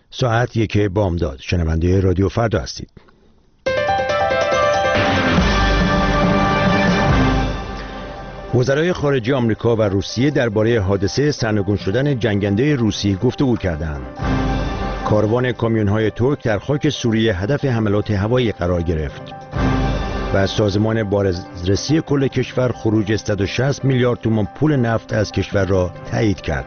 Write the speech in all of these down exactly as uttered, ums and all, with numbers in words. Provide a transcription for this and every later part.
ساعت یک بامداد. شنونده رادیو فردا هستید. وزرای خارجه آمریکا و روسیه درباره حادثه سرنگون شدن جنگنده روسی گفتگو کردند. کاروان کامیون‌های ترک در خاک سوریه هدف حملات هوایی قرار گرفت و سازمان بازرسی کل کشور خروج صد و شصت میلیارد تومان پول نفت از کشور را تایید کرد.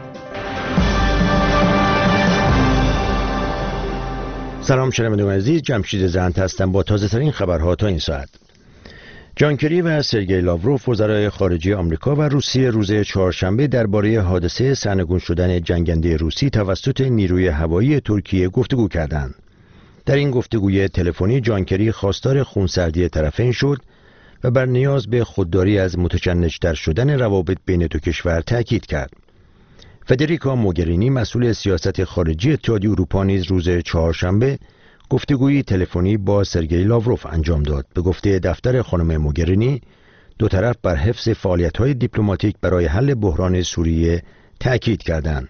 سلام شنوندگان عزیز، جمشید زند هستم با تازه ترین خبرها تا این ساعت. جان کری و سرگئی لاوروف وزرای خارجه آمریکا و روسیه روز چهارشنبه درباره حادثه سرنگون شدن جنگنده روسی توسط نیروی هوایی ترکیه گفتگو کردند. در این گفتگوی تلفنی جان کری خواستار خونسردی طرفین شد و بر نیاز به خودداری از متشنج‌تر شدن روابط بین دو کشور تاکید کرد. فدریکا موگرینی مسئول سیاست خارجی اتحادیه اروپا نیز روز چهارشنبه گفتگویی تلفنی با سرگئی لاوروف انجام داد. به گفته دفتر خانم موگرینی، دو طرف بر حفظ فعالیت‌های دیپلماتیک برای حل بحران سوریه تاکید کردند.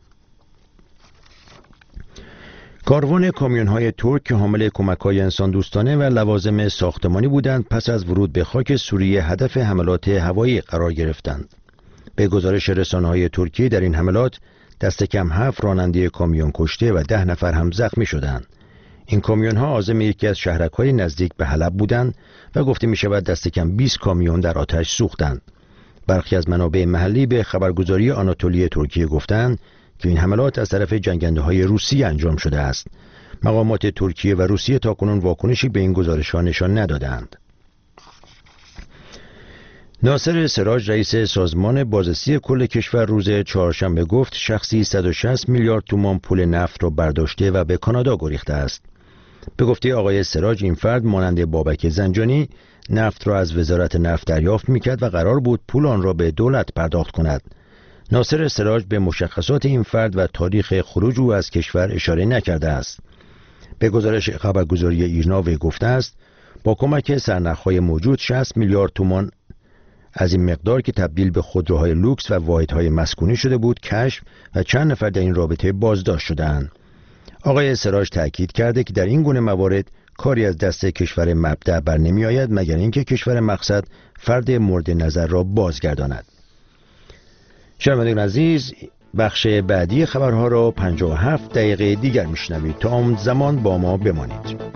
کاروان کامیون‌های ترک که حامل کمک‌های انسان‌دوستانه و لوازم ساختمانی بودند پس از ورود به خاک سوریه هدف حملات هوایی قرار گرفتند. به گزارش رسانه‌های ترکیه در این حملات دست کم هفت راننده کامیون کشته و ده نفر هم زخمی شدند. این کامیون‌ها عازم یکی از شهرک‌های نزدیک به حلب بودند و گفته می‌شود دست کم بیست کامیون در آتش سوختند. برخی از منابع محلی به خبرگزاری آناتولی ترکیه گفتند که این حملات از طرف جنگنده‌های روسی انجام شده است. مقامات ترکیه و روسیه تاکنون واکنشی به این گزارش‌ها نشان ندادند. ناصر سراج رئیس سازمان بازرسی کل کشور روز چهارشنبه گفت شخصی صد و شصت میلیارد تومان پول نفت را برداشته و به کانادا گریخته است. به گفته آقای سراج این فرد مانند بابک زنجانی نفت را از وزارت نفت دریافت می‌کرد و قرار بود پول آن را به دولت پرداخت کند. ناصر سراج به مشخصات این فرد و تاریخ خروج او از کشور اشاره نکرده است. به گزارش خبرگزاری ایرنا وی گفته است با کمک سرنخ‌های موجود شصت میلیارد تومان از این مقدار که تبدیل به خودروهای لوکس و واحدهای مسکونی شده بود کشف و چند نفر در این رابطه بازداشت شدند. آقای سراج تأکید کرده که در این گونه موارد کاری از دست کشور مبدأ بر نمی آید مگر اینکه کشور مقصد فرد مورد نظر را بازگرداند. شنوندگان عزیز، بخش بعدی خبرها را پنجاه و هفت دقیقه دیگر میشنوید. تا آن زمان با ما بمانید.